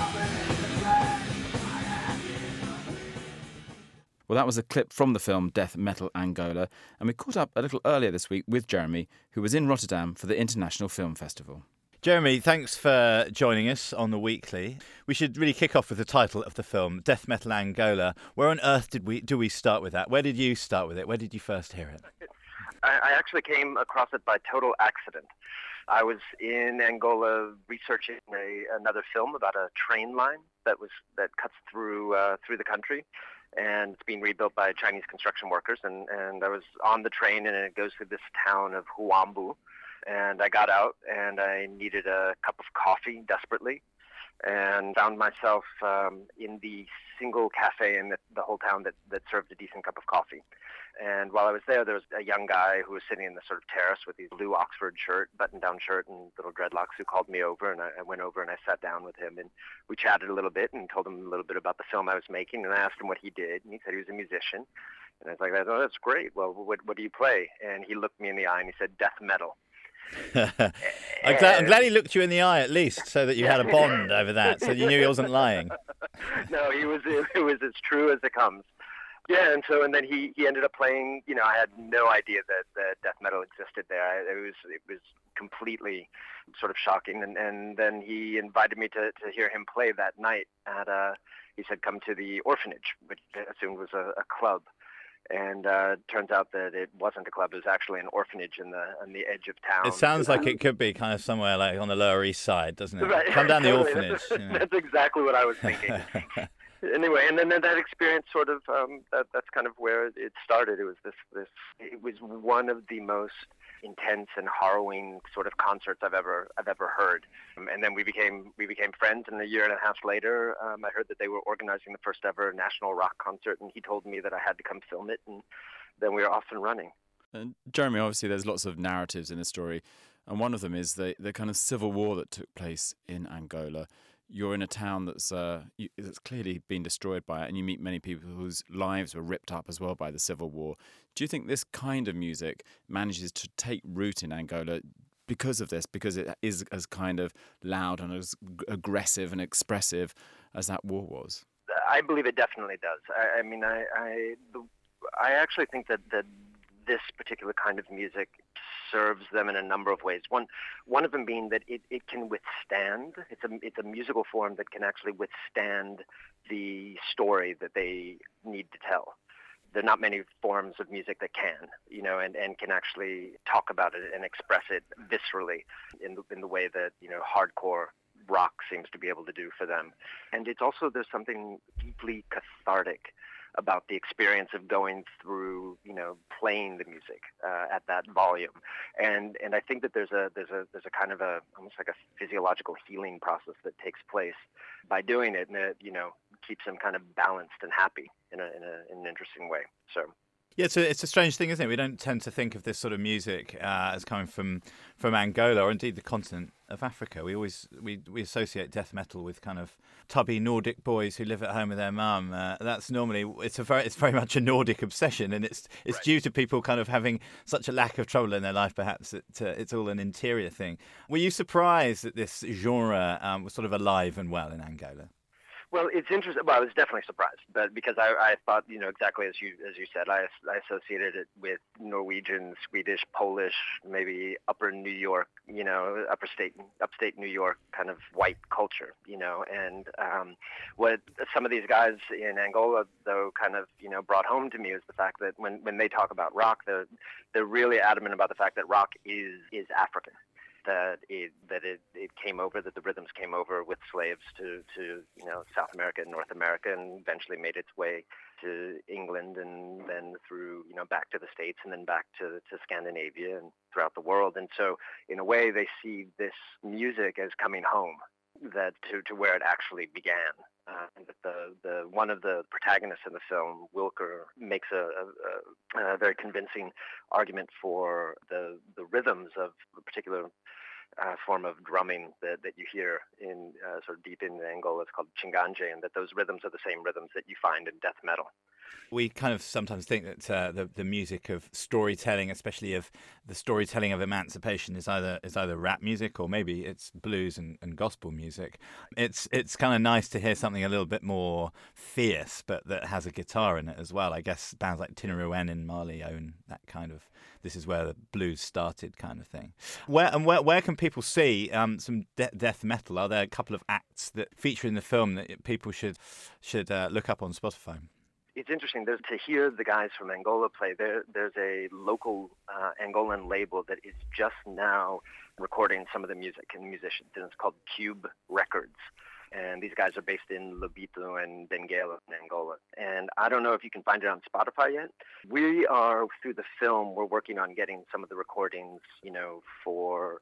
S2: Well, that was a clip from the film Death Metal Angola, and we caught up a little earlier this week with Jeremy, who was in Rotterdam for the International Film Festival.
S1: Jeremy, thanks for joining us on the Weekly. We should really kick off with the title of the film, Death Metal Angola. Where on earth do we start with that? Where did you start with it? Where did you first hear it?
S20: I actually came across it by total accident. I was in Angola researching another film about a train line that cuts through the country. And it's being rebuilt by Chinese construction workers. And I was on the train, and it goes through this town of Huambu. And I got out, and I needed a cup of coffee desperately, and found myself in the single cafe in the whole town that served a decent cup of coffee. And while I was there was a young guy who was sitting in the sort of terrace with his blue Oxford shirt, button-down shirt, and little dreadlocks, who called me over, and I went over and I sat down with him, and we chatted a little bit and told him a little bit about the film I was making, and I asked him what he did, and he said he was a musician. And I was like, oh, that's great. Well, what do you play? And he looked me in the eye and he said, death metal.
S1: I'm glad he looked you in the eye at least, so that you had a bond over that, so you knew he wasn't lying.
S20: No, it was as true as it comes. Yeah, and then he ended up playing. You know, I had no idea that death metal existed there. It was completely sort of shocking. And then he invited me to hear him play that night he said, come to the Orphanage, which I assumed was a club. And turns out that it wasn't a club; it was actually an orphanage on the edge of town.
S1: It sounds like it could be kind of somewhere like on the Lower East Side, doesn't it?
S20: Right.
S1: Come down the
S20: Totally.
S1: orphanage.
S20: That's exactly what I was thinking. Anyway, and then that experience sort of that's kind of where it started. It was it was one of the most intense and harrowing sort of concerts I've ever heard. And then we became friends, and a year and a half later, I heard that they were organizing the first ever national rock concert, and he told me that I had to come film it, and then we were off and running.
S2: Jeremy, obviously there's lots of narratives in the story, and one of them is the kind of civil war that took place in Angola. You're in a town that's clearly been destroyed by it, and you meet many people whose lives were ripped up as well by the civil war. Do you think this kind of music manages to take root in Angola because of this, because it is as kind of loud and as aggressive and expressive as that war was?
S20: I believe it definitely does. I mean, I actually think that this particular kind of music serves them in a number of ways. One of them being that it can withstand. It's a musical form that can actually withstand the story that they need to tell. there are not many forms of music that can, and can actually talk about it and express it viscerally in the way that, hardcore rock seems to be able to do for them. And it's also, there's something deeply cathartic about the experience of going through, playing the music at that volume, and I think that there's a kind of almost like a physiological healing process that takes place by doing it, and it keeps them kind of balanced and happy in an interesting way. So.
S1: Yeah, it's a strange thing, isn't it? We don't tend to think of this sort of music as coming from Angola or indeed the continent of Africa. We associate death metal with kind of tubby Nordic boys who live at home with their mum. That's normally it's very much a Nordic obsession, and it's right. Due to people kind of having such a lack of trouble in their life. Perhaps it's all an interior thing. Were you surprised that this genre was sort of alive and well in Angola?
S20: Well, it's interesting. Well, I was definitely surprised, but because I thought, exactly as you said, I associated it with Norwegian, Swedish, Polish, maybe upper New York, upstate New York kind of white culture, and what some of these guys in Angola, though, kind of, brought home to me is the fact that when they talk about rock, they're really adamant about the fact that rock is African. That it came over, that the rhythms came over with slaves to South America and North America, and eventually made its way to England, and then through back to the States, and then back to Scandinavia and throughout the world. And so in a way they see this music as coming home, that to where it actually began. And the one of the protagonists in the film, Wilker, makes a very convincing argument for the rhythms of the particular form of drumming that you hear in sort of deep in Angola. It's called chinganje, and that those rhythms are the same rhythms that you find in death metal.
S1: We kind of sometimes think that the music of storytelling, especially of the storytelling of emancipation, is either rap music or maybe it's blues and gospel music. It's kind of nice to hear something a little bit more fierce, but that has a guitar in it as well. I guess bands like Tinariwen in Mali own that kind of, this is where the blues started kind of thing. Where can people see some death metal? Are there a couple of acts that feature in the film that people should look up on Spotify?
S20: It's interesting. To hear the guys from Angola play, there's a local Angolan label that is just now recording some of the music and musicians, and it's called Cube Records. And these guys are based in Lobito and Benguela in Angola. And I don't know if you can find it on Spotify yet. We are, through the film, we're working on getting some of the recordings, for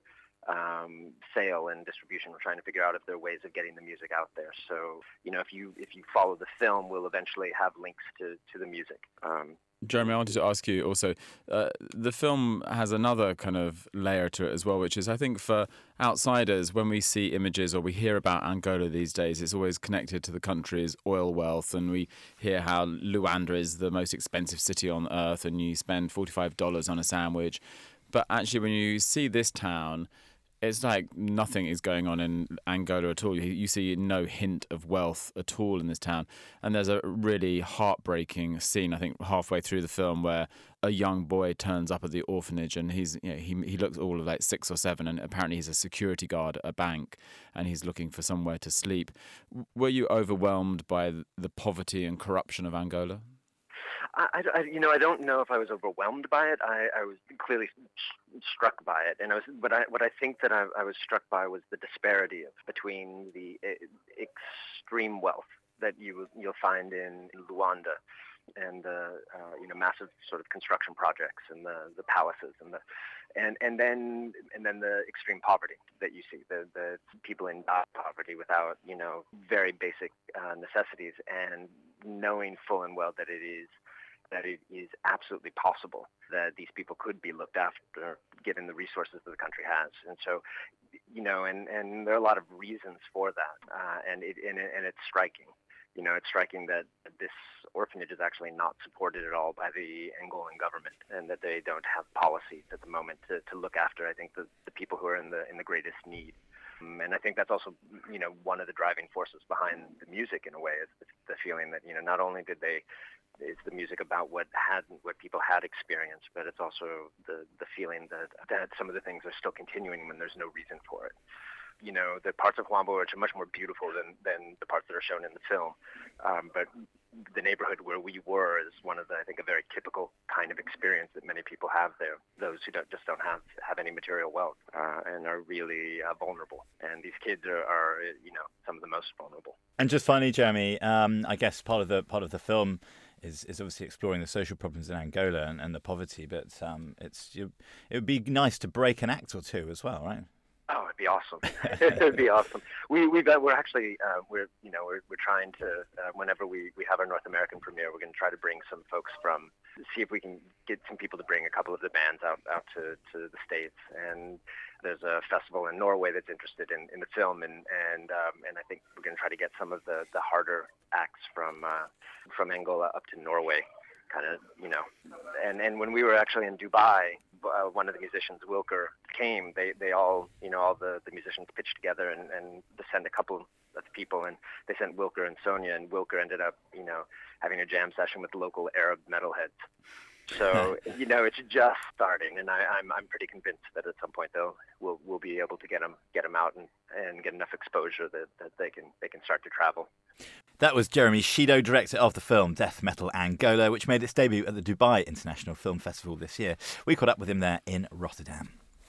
S20: sale and distribution. We're trying to figure out if there are ways of getting the music out there. So, if you follow the film, we'll eventually have links to the music.
S2: Jeremy, I wanted to ask you also, the film has another kind of layer to it as well, which is, I think, for outsiders, when we see images or we hear about Angola these days, it's always connected to the country's oil wealth, and we hear how Luanda is the most expensive city on earth, and you spend $45 on a sandwich. But actually, when you see this town, it's like nothing is going on in Angola at all. You see no hint of wealth at all in this town. And there's a really heartbreaking scene, I think, halfway through the film, where a young boy turns up at the orphanage, and he looks all of like 6 or 7, and apparently he's a security guard at a bank, and he's looking for somewhere to sleep. Were you overwhelmed by the poverty and corruption of Angola?
S20: I don't know if I was overwhelmed by it. I was clearly struck by it, and what I think that I was struck by was the disparity between the extreme wealth that you'll find in Luanda, and the massive sort of construction projects and the palaces and then the extreme poverty that you see, the people in poverty without very basic necessities, and knowing full and well that it is absolutely possible that these people could be looked after given the resources that the country has. And so, and there are a lot of reasons for that, and it's striking. It's striking that this orphanage is actually not supported at all by the Angolan government, and that they don't have policies at the moment to look after, I think, the people who are in the greatest need. And I think that's also, one of the driving forces behind the music in a way, is the feeling that, not only is the music about what people had experienced, but it's also the feeling that some of the things are still continuing when there's no reason for it. The parts of Huambo are much more beautiful than the parts that are shown in the film. But the neighborhood where we were is one of the, I think, a very typical kind of experience that many people have there. Those who don't have any material wealth and are really vulnerable. And these kids are some of the most vulnerable.
S1: And just finally, Jeremy, I guess part of the film is obviously exploring the social problems in Angola and the poverty, but it would be nice to break an act or two as well, right?
S20: Oh, it'd be awesome! It'd be awesome. We're actually we're trying to whenever we have our North American premiere, we're going to try to bring some folks see if we can get some people to bring a couple of the bands out to the States. And there's a festival in Norway that's interested in the film, and I think we're going to try to get some of the harder acts from Angola up to Norway. Kind of, and when we were actually in Dubai, one of the musicians, Wilker, came. They all, all the musicians pitched together and they sent a couple of people, and they sent Wilker and Sonia, and Wilker ended up, having a jam session with local Arab metalheads. So, it's just starting, and I'm pretty convinced that at some point we'll be able to get them out and get enough exposure that they can start to travel.
S1: That was Jeremy Shido, director of the film Death Metal Angola, which made its debut at the Dubai International Film Festival this year. We caught up with him there in Rotterdam.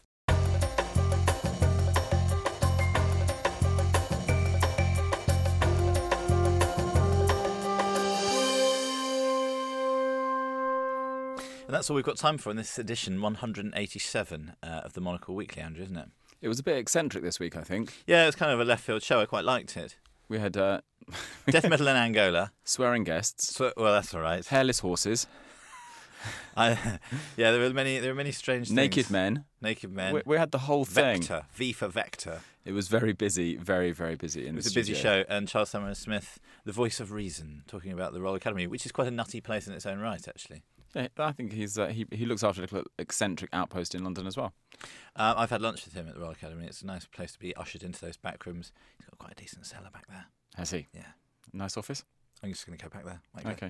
S1: And that's all we've got time for in this edition 187 of the Monocle Weekly, Andrew, isn't it?
S2: It was a bit eccentric this week, I think.
S1: Yeah, it was kind of a left field show. I quite liked it.
S2: We had
S1: Death Metal in Angola,
S2: swearing guests.
S1: Well, that's all right.
S2: Hairless horses.
S1: There were many strange things.
S2: Naked men. We had the whole thing.
S1: Vector. V for Vector.
S2: It was very busy, very, very busy. It was
S1: a busy show, and Charles Sumner Smith, the voice of reason, talking about the Royal Academy, which is quite a nutty place in its own right, actually.
S2: Yeah, I think he looks after a little eccentric outpost in London as well.
S1: I've had lunch with him at the Royal Academy. It's a nice place to be ushered into those back rooms. He's got quite a decent cellar back there.
S2: Has he?
S1: Yeah.
S2: Nice office?
S1: I'm just going to go back there.
S2: Okay.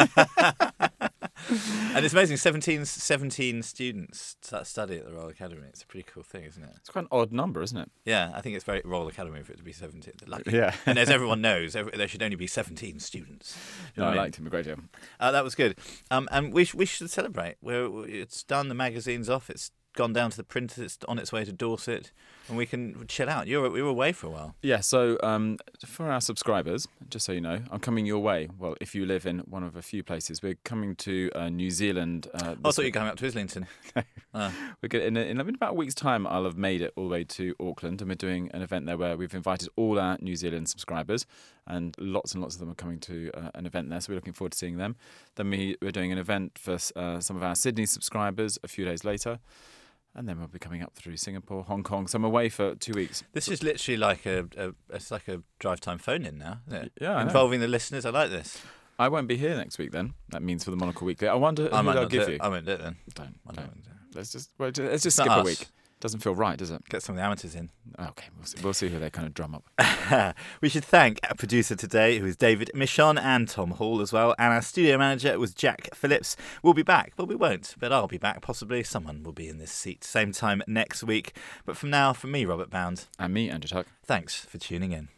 S1: And it's amazing, 17 students study at the Royal Academy. It's a pretty cool thing, isn't it?
S2: It's quite an odd number, isn't it?
S1: Yeah, I think it's very Royal Academy for it to be 17. Lucky.
S2: Yeah.
S1: And as everyone knows, there should only be 17 students.
S2: I liked him a great deal.
S1: That was good. And we should celebrate. It's done, the magazine's off, it's gone down to the printer, it's on its way to Dorset, and we can chill out. We were away for a while.
S2: Yeah, so for our subscribers, just so you know, I'm coming your way. Well, if you live in one of a few places, we're coming to New Zealand.
S1: I thought you were coming up to Islington.
S2: We're good. In about a week's time, I'll have made it all the way to Auckland, and we're doing an event there where we've invited all our New Zealand subscribers, and lots of them are coming to an event there, so we're looking forward to seeing them. Then we're doing an event for some of our Sydney subscribers a few days later. And then we'll be coming up through Singapore, Hong Kong. So I'm away for 2 weeks.
S1: This is literally like a drive time phone in now, isn't it?
S2: Yeah,
S1: involving the listeners. I like this.
S2: I won't be here next week then. That means for the Monocle Weekly. I wonder who they'll give you.
S1: I won't do it then.
S2: Don't. Let's just skip a week. Doesn't feel right, does it?
S1: Get some of the amateurs in.
S2: Okay, we'll see who they kind of drum up.
S1: We should thank our producer today, who is David Michon, and Tom Hall as well. And our studio manager was Jack Phillips. We'll be back. Well, we won't, but I'll be back. Possibly someone will be in this seat same time next week. But from now, from me, Robert Bound.
S2: And me, Andrew Tuck.
S1: Thanks for tuning in.